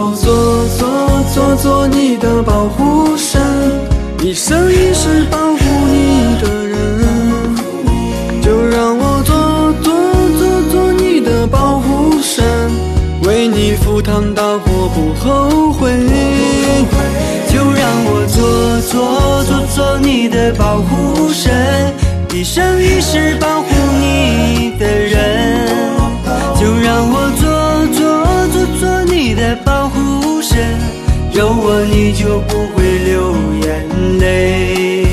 我做你的保护神，一生一世保护你的人。就让我做你的保护神，为你赴汤蹈火不后悔。 就让我做你的保护神，一生一世保护你的人。就让我做你的保护神，有我你就不会流眼泪。